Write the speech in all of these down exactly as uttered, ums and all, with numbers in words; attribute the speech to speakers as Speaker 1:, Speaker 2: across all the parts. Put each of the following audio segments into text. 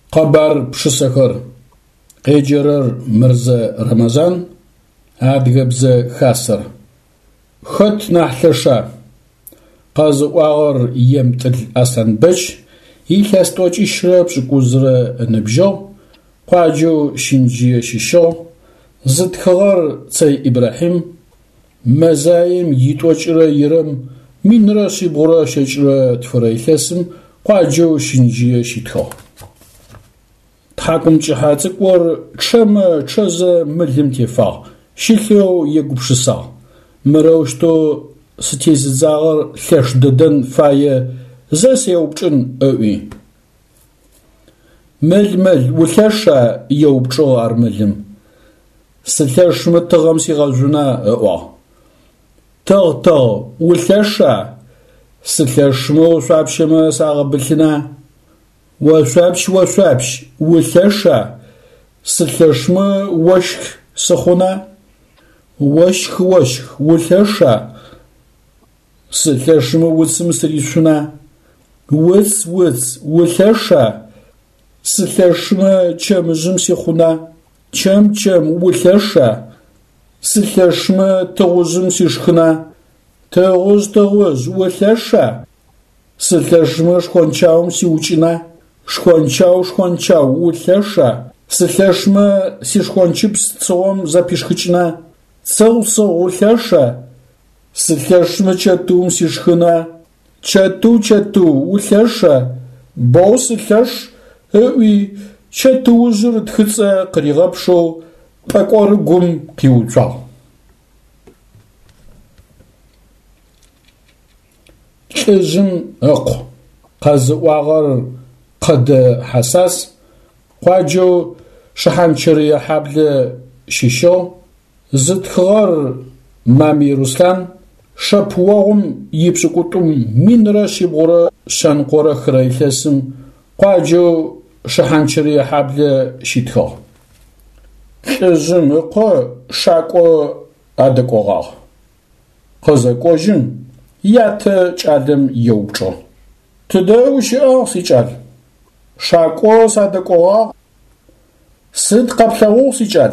Speaker 1: قبر بشسكر قيجرر مرز رمضان عدقبز خاسر خط نحلشا قاز واغر يمتل أسان بش يلستوش إشرب شكوزر نبجو قاجو شنجي شيشو زد خغر تي إبراهيم مزايم يتوجر يرم من راسي برا شجرة تفريخسم قاجو شنجي شيتخو تحكم جهاتك ور تشم تشز ملهم تفا شيخو يقبشسا مروشتو ستيز زاغر خش ددن فايه زاس يوبچن اوي مل مل وخشا يوبچو ارملم سلخش متغم سي غزونا او تغ تغ وخشا سلخش مو صابشما ساغبلنا وصابش وصابش وخشا سلخش مو وشك سخونا وشك وشك وخشا سلخش مو وسم سريشنا وس وس وخشا سلخش مو چم جمسي خونا چم چم وخشا سلخش مو توزم سيشخنا توز توز وخشا سلخش مو شخونچاوم سيوچنا شخونچاو شخونچاو وخشا سلخش مو سيشخونچبس صوم запишхчна цел со وخشا سلخش مو چتوم سيشخنا چتو چتو وخشا بو سلخش اوي چتو وزر تخصا قريغبشو پاقور گوم قيوچا چزم اق قز واغر قد حساس قاجو شحنچري حبل شيشو زدخغر مامي رسلان شپوغم يبسقطم من راشي بغرا شنقورا خريخسم قاجو شحنچري حبل شيتخو چزم اق شاقو ادقوغا قز قوجن يات چادم يوبچو تدوش اخسي چال شاقو صدقوا سد قبلو سي چال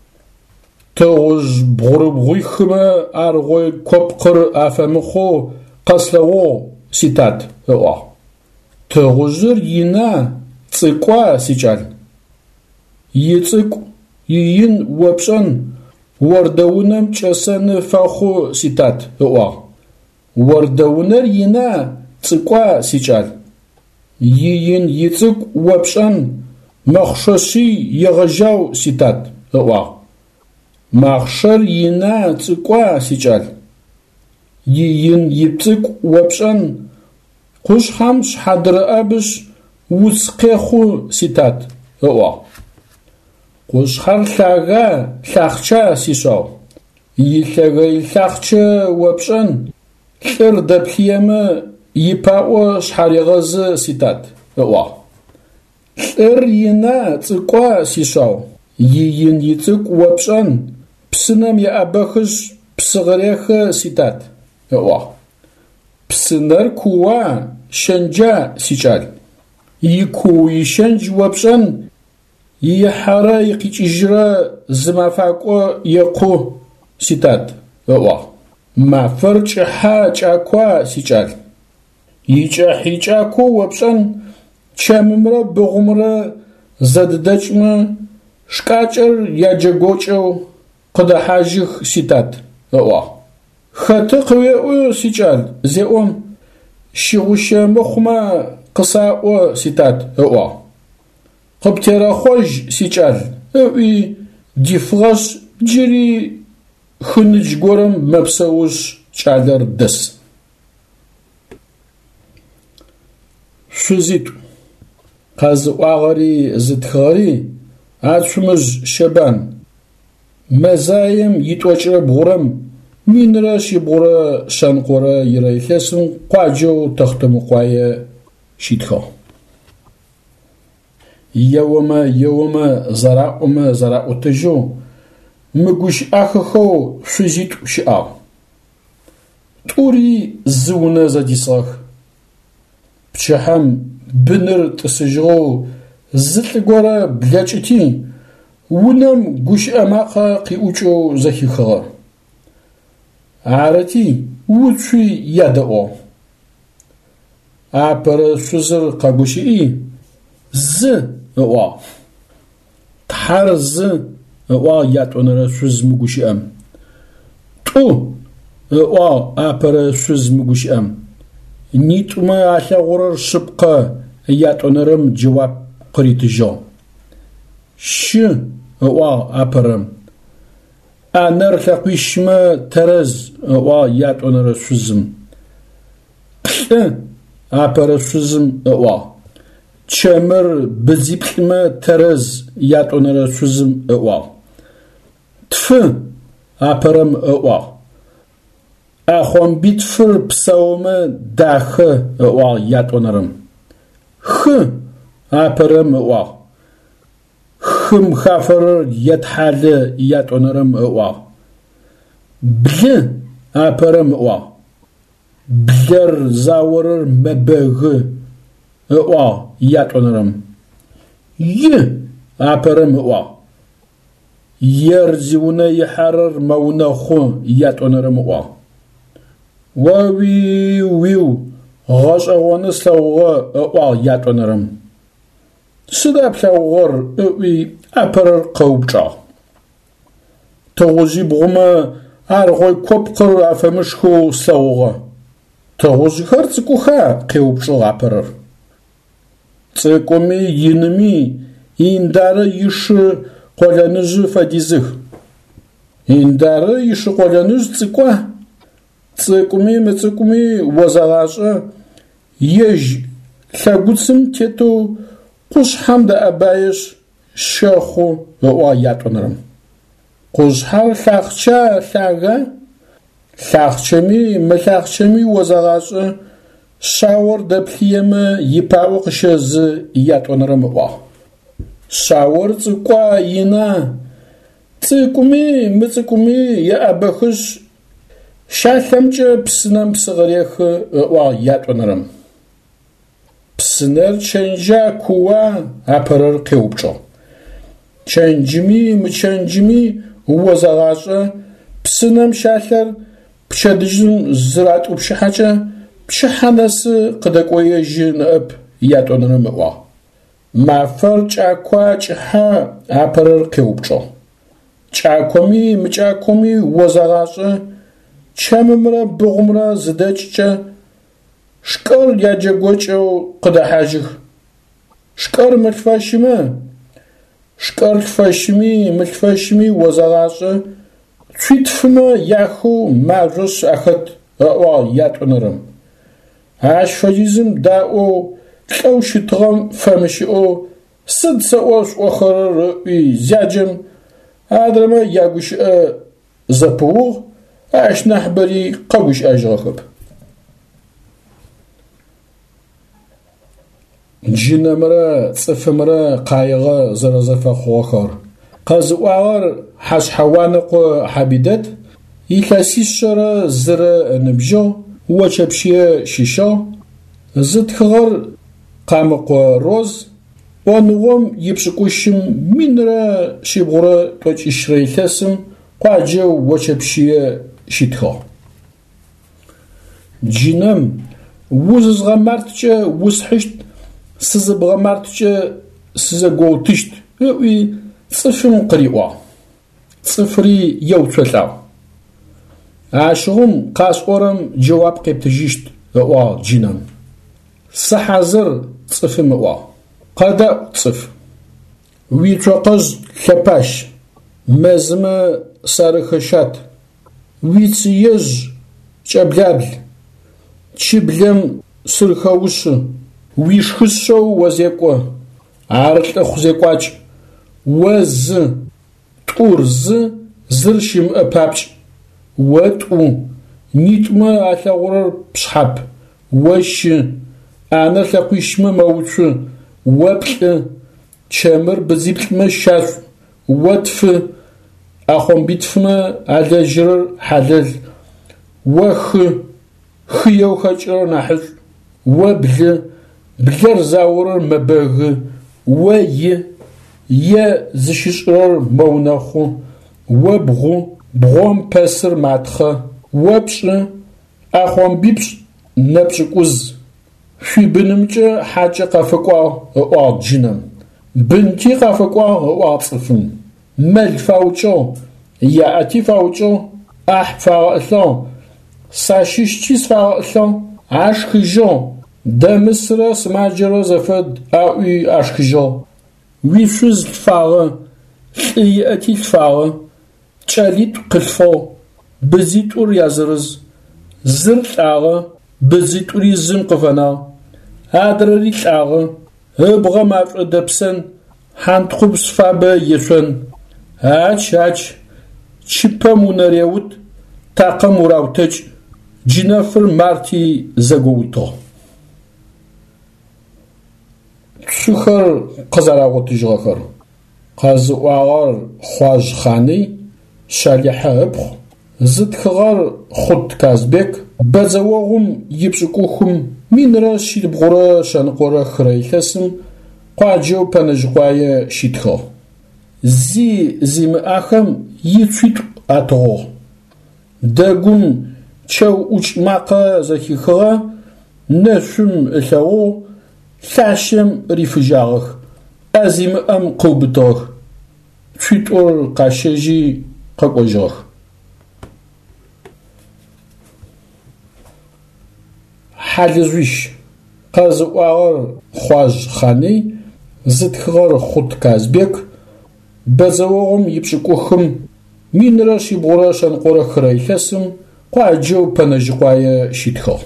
Speaker 1: توز بغربغي خما ارغوي كوبقر افمخو قسلو سيتات هو توزر ينا صقوا سي چال يصق يين وبشن وردونم چسن فخو سيتات هو وردونر ينا صقوا سيچال يين يصق وبشن مخششي يغجاو سيتات هو مخشر ينا صقوا سيچال يين يصق وبشن قش خمس حضر ابش وسقخو سيتات هو قش خلخاغا خخچا سيشو يخغي خخچا وبشن خر دبخيما يباو شحريغز سيتات هو خر ينا صقوا سيشو يين يصق وبشن بسنم يابخش بسغريخ سيتات هو بسنر كوا شنجا سيچال يكو يشنج وبشن يحرا يقيجرا زمافاقو يقو سيتات هو ما فرج حاجا كوا سيچال يجا حيجاكو وبشن چممرا بغمرا زددچم شكاچر ياجگوچو قد حاجخ سيتات هو خط قوي سيچال زيوم شيغوشه مخما قصاو سيتات هو قبترا خوج سيچال اوي ديفغش جري خنج گورم مبسوش چادر دس شوزيت قاز واغري زدخاري عاشمز شبان مزايم يتوجر بغرم من راشي بغرا شانقورا يريخسن قاجو تختم قوايا شيتخو يوما يوما زراؤما زراؤ تجو مگوش اخخو شوزيت شعا توري زونا زديصاخ بشحم بنر تسجغو зылӏыгорэ блэкӏыти унэм гущыӏэ макъэ къиӏукӏэу зэхихыгъэ. Арэти уцуи ядэӏо. Апэрэ шъузыр къэгущыӏи зы ыӏуагъ. Тхьэр зы ыӏуагъ ятӏонэрэ шъуз мыгущыӏэм. Тӏу ыӏуагъ апэрэ шъуз мыгущыӏэм. Нитӏумэ алъэгъурэр шъыпкъэ ятӏонэрэм джэуап къыритыжьыгъ. Щы ыӏуагъ апэрэм. Ӏанэр лъэкъуищмэ тэрэз ыӏуагъ ятӏонэрэ шъузым. Плӏы апэрэ шъузым ыӏуагъ. Чэмыр бзиплӏымэ тэрэз ятӏонэрэ шъузым ыӏуагъ. Тфы апэрэм ыӏуагъ. Ӏэхъомбитфыр псэумэ дахэ ыӏуагъ ятӏонэрэм. Хы апэрэм ыӏуагъ. Хым хафэрэр етхьалэ ятӏонэрэм ыӏуагъ. Блы апэрэм ыӏуагъ. Блэр заорэр мэбэгы ыӏуагъ ятӏонэрэм. И апэрэм ыӏуагъ. Ер зиунэ ихьарэр мэунэхъу ятӏонэрэм ыӏуагъ. Уэуи уиу гъэшӏэгъоны слъэгъугъэ ыӏуагъ ятӏонэрэм. Сыда плъэгъугъэр ыӏуи апэрэр къэупчӏагъ. Тыгъужъи бгъумэ аргъой копкъыр афэмышхыу слъэгъугъэ. Тыгъужъхэр цӏыкӏуха къеупчӏыгъ апэрэр. Цӏыкӏуми иными индарэ ишы къолэныжъы фэдизых. Индарэ ишы къолэныжъ цӏыкӏуа. Цӏыкӏуми мыцӏыкӏуми озэгъашӏэ ежь лъэгуцым тетэу къушъхьэм дэӏэбаеш щэхъу ыӏуагъ ятӏонэрэм. Къушъхьэр лъахъча лъага. Лъахъчэми мылъахъчэми озэгъашӏэ шъаор дэплъыемэ ипаӏо къыщэзы ятӏонэрэм ыӏуагъ. Шъаор цӏыкӏуа ина. Цӏыкӏуми мыцӏыкӏуми еӏэбэхыжь щалъэмкӏэ псынэм псыгъэрехы ыӏуагъ ятӏонэрэм. Псынэр чэнджа куа апэрэр къеупчӏыгъ. Чэнджыми мычэнджыми озэгъашӏэ псынэм щалъэр пчэдыжьым зыратӏупщыхьэкӏэ пчыхьэ нэсы къыдэкӏоежьы ныӏэп ятӏонэрэм ыӏуагъ. Мафэр кӏакуа кӏыхьэ апэрэр къеупчӏыгъ. Кӏакоми мыкӏакоми озэгъашӏэ чэмымрэ бгъумрэ зыдэкӏкӏэ шкӏэр яджэгокӏэу къыдэхьажьых. Шкӏэр мылъфэщымэ, шкӏэр лъфэщыми мылъфэщыми озэгъашӏэ цуитфымэ яхэу мажъош ахэт ыӏуагъ ятӏонэрэм. Ащ фэдизым даӏоу лӏэу щытыгъэм фэмыщыӏэу сыд сэ ӏофшӏохэрэр ыӏуи зяджэм адрэмэ ягущыӏэ зэпыугъ ащ нахь бэри къэгущыӏэжьыгъэхэп. Джынэмрэ цӏыфымрэ къаигъэ зэрэзэфэхъугъэхэр. Къэзыӏуагъэр Хьашъхьэуаныкъо Хьабидэт илъэсищэрэ зырэ ныбжьыгъ Очэпщые щыщыгъ. Зытхыгъэр Къамыкъо Роз. Ӏоныгъом ипшӏыкӏущым минрэ шъибгъурэ тӏокӏищрэ илъэсым къуаджэу Очэпщые щитыгъ. Джыным узызгъэмарткӏэ усхьыщт, сызыбгъэмарткӏэ сызэгоутыщт ыӏуи цӏыфым къыриӏуагъ. Цӏыфри еуцолӏагъ. Ащыгъум къашӏорэм джэуап къептыжьыщт ыӏуагъ джыным. Сыхьазыр цӏыфым ыӏуагъ. Къэдэӏу цӏыф. Уицокъэжъ лъэпащ. Мэзымэ сарыхэщат. Уицыежъ кӏэблябл. Чыблэм сырхэушы. Уишхышъэу озекӏо. Ар лӏыхъу зекӏуакӏ. Озы тӏур зы зыр щымыӏэ папчӏ. Отӏу нитӏумэ алъэгъурэр пшъхьап. Ощы ӏанэр лъэкъуищмэ мэуцу. Оплӏы чэмыр бзиплӏымэ щашӏу. Отфы ӏэхъомбитфымэ алэжьырэр хьалэл. Охы хыеу хэкӏырэр нахьышӏу. Облы блэр заорэр мэбэгы. وي ي زششرر مونخو وبغو بغوم بسر ماتخه وبش اخوام بيبش نبشكوز في بنمجة حاجة قفقوا اقعد جنم بنتي قفقوا اقعد صفن مل فاوچو يأتي فاوچو اح فاوثو ساشيش چيز فاوثو عشخجو دمسر سماجر زفد اوي عشخجو ويفوز الفاغ يأتي الفاغ تشاليت قلفو بزيت اور يازرز زرت آغا بزيت اور يزم قفنا هادرريت آغا هبغا مافع دبسن حانت خبس فابا يسون هاج هاج چيبا مونريوت تاقا مراوتج جنافر مارتي زغوتو سخر قزراغوت جغفر قازواغر خواج خاني شاليحة ابخ زد خغار خود كازبك بزواغم يبشكوخم من را شيد بغورا شانقورا خريخسم قاجو بانجوايا شيدخو زي زي مأخم يتفيد أتغو داقم تشاو اوش ماقا زكي خغا نشم الثاغو ثاشم ريفجاغخ أزيم أم قوبتوغ تفيد أور قاشيجي قاقوجوغ حالزويش قازواغر خواج خاني زدخغر خود كازبك بزواغم يبشكوخم من راشي بغراشان قورا خريخسم قاجو بانجقوايا شيدخو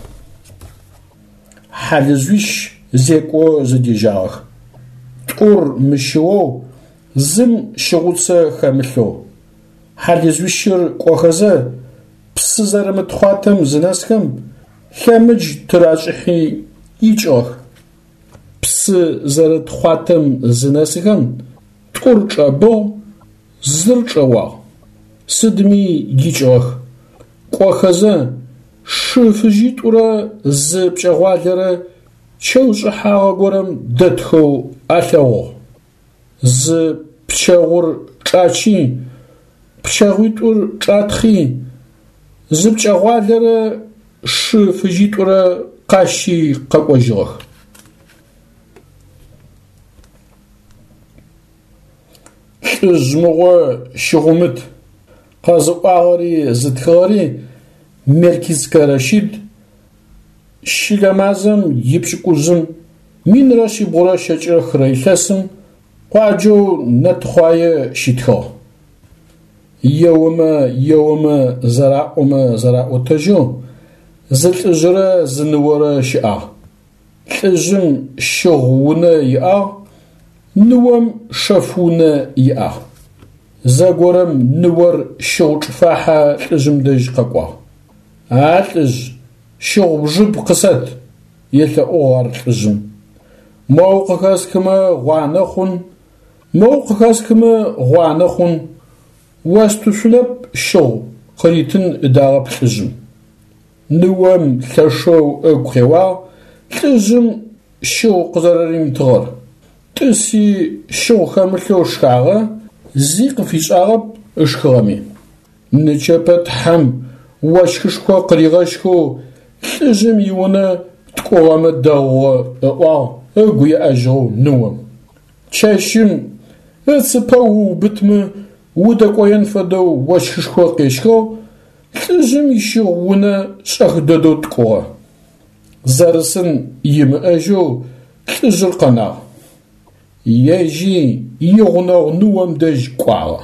Speaker 1: حالزويش زيكو زديجاغ تقور مشيو زم شغوتسا خاملو حالزويشر قوخزا بسزار متخواتم زناسكم خامج تراجحي يجوغ بس زارت خواتم زناسكم تقور جابو زر جوا سدمي يجوغ قوخزا شفجيت ورا زبجغوالره چوش حاغا گورم دتخو آتاو ز پچاغور چاچی پچاغویت ور چاتخی زب چاغوالره شفجیت ور قاشی قاقوجوغ زمغو شغمت قازو آغاری زدخاری مرکز کراشید شيلامازم يبشكوزم من راشي بغرا شجر خريخسم قاجو نتخوايا شيتخو يوما يوما زراعوما زراعوتجو زلت جرا زنورا شئا تجم شغونا يا نوم شفونا يا زاغورم نور شوط فاحا تجم دج ققوا عاتج شغب جب قصد يلا أوغر تجم موقعكاس كما غوانخون موقعكاس كما غوانخون واستسلب شغب قريتن إدارة تجم نوام تشو أقوى تجم شو قدرين تغر تسي شو خاملو شكاغا زيق في شعب اشكرامي نجابت حم واشكشكو قريغاشكو تجم يونا تقوام الدغو واو اقوي اجرو نوم تشاشم اتسباو بتم ودقو ينفدو واشكشكو قيشكو تجم يشيغونا شاخددو تقوى زارسن يم اجو تجر قنا يجي يغنو نوم دج قوى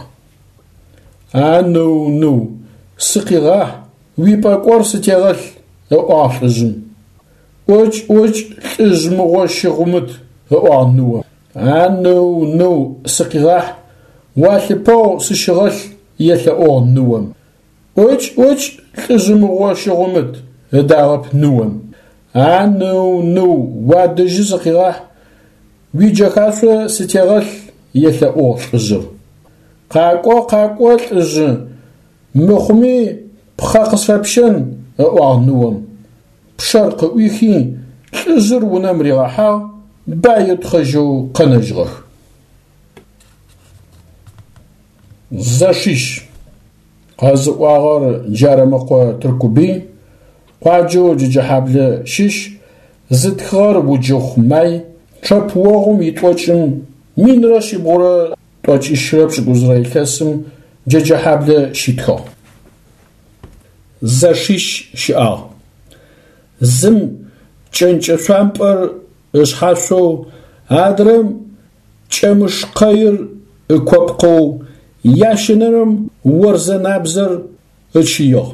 Speaker 1: انو نو سقيغاه ويبا قرص تيغل أعفزم وج وج تزم وشغمت أعنوا عنو نو سقراح واثبو سشغل يثأون نوم وج وج تزم وشغمت دارب نوم عنو نو وادج سقراح ويجاكاسو ستيغل يثأون فزر قاقو قاقو تز مخمي بخاقص فابشن أعنوم بشرق ويخي تزر ونمري راحا بايد خجو قنجغخ. زاشيش قازقواغر جارمقو تركوبي قاجو ججحابل شيش زدخار وجوخ ماي شاب وغم يتوچم من راشي بغرا توچ اشرب شغوزراي كاسم ججحابل شيتخو. زاشيش شعا زم چنچ سامپر اشحاسو ادرم چمش قير اكوبقو ياشنرم ورزنابزر اتشيو.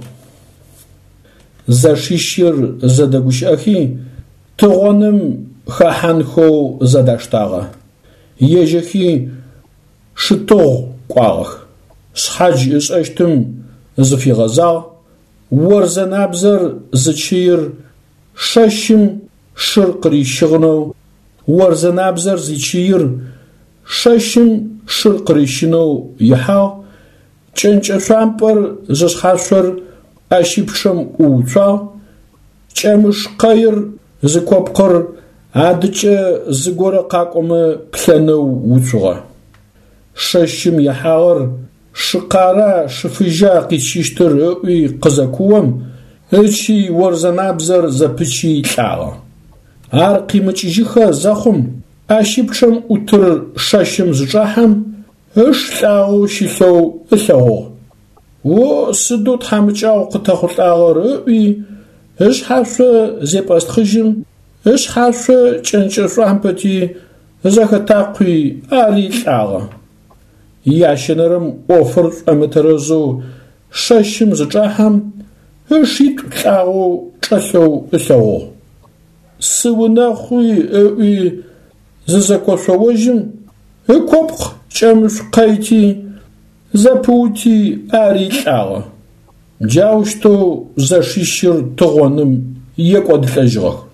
Speaker 1: زاشيشير زدگوش اخي تغنم خاحنخو زداشتاغا يجخي شتوغ قواغ سحاج اشاشتم زفي غزا ورزنابزر زتشير ششم شرقري شغنو ورزنابزر زتشير ششم شرقري شنو يحا چنچ سامپر زشحاسر اشيبشم اوچا چمش قير زكوبقر عادچ زغور قاقوم بلنو وچوغا ششم يحاور شقارا شفجا قيشتر وي قزكوم اشي ورزنابزر زپچي تلاغا ار قيمچيخه زخم اشيبشم اوتر ششم زجاحم اش تلاغو شيلو الاغو و سدوت حمچاو قتخلاغر وي اش حاف زيباست خجم اش حاف چنچ سوامپتي زكتاقي اري تلاغا ياشنرم اوفر امترزو ششم زجاحم اشيت تلاغو چلو الاغو سونا خوي وي ززكوسوجم اكوبق چمش قيتي زپوتي اري تلاغا جاوشتو زاشيشير تغونم يقود لجغ.